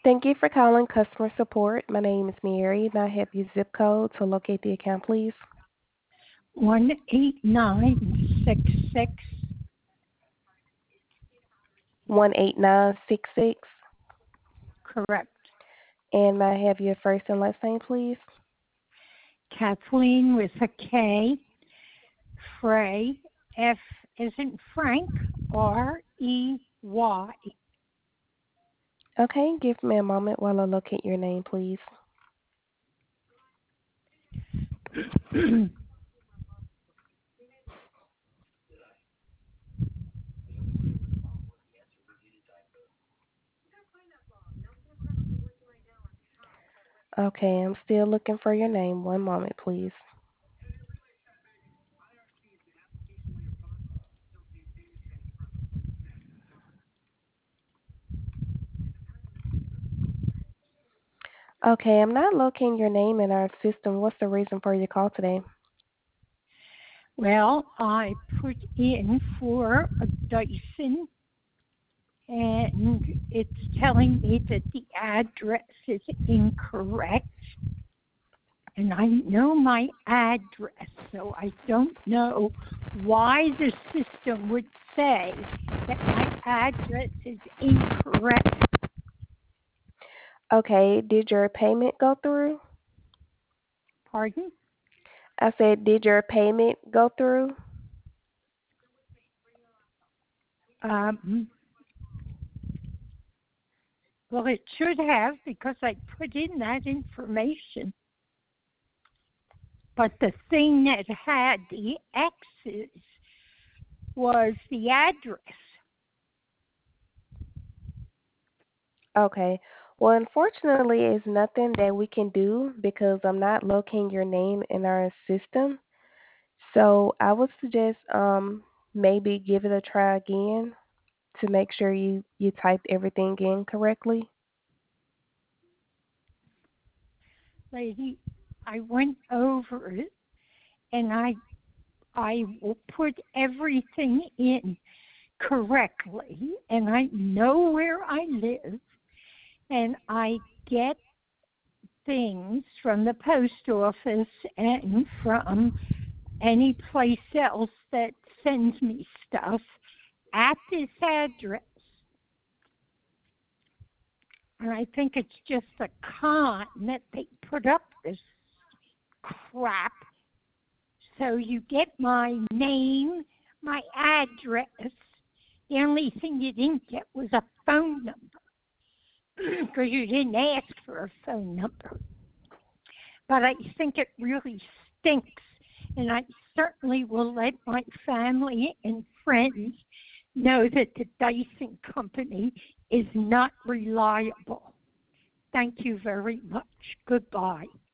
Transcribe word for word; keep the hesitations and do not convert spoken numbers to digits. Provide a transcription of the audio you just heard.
Thank you for calling customer support. My name is Mary. May I have your zip code to locate the account, please? one eight nine six six. one eight nine six six. Correct. And may I have your first and last name, please? Kathleen with a K. Frey, F isn't Frank, R E Y. Okay, give me a moment while I locate your name, please. Okay, I'm still looking for your name. One moment, please. Okay, I'm not locating your name in our system. What's the reason for your call today? Well, I put in for a Dyson and it's telling me that the address is incorrect. And I know my address, so I don't know why the system would say that my address is incorrect. Okay, did your payment go through? Pardon? I said, did your payment go through? Um, well, it should have because I put in that information. But the thing that had the X's was the address. Okay. Well, unfortunately, it's nothing that we can do because I'm not locating your name in our system. So I would suggest um maybe give it a try again to make sure you you typed everything in correctly. Lady, I went over it and I I will put everything in correctly and I know where I live and I get things from the post office and from any place else that sends me stuff at this address. And I think it's just a con that they put up this crap. So you get my name, my address. The only thing you didn't get was a phone number because you didn't ask for a phone number. But I think it really stinks, and I certainly will let my family and friends know that the Dyson Company is not reliable. Thank you very much. Goodbye.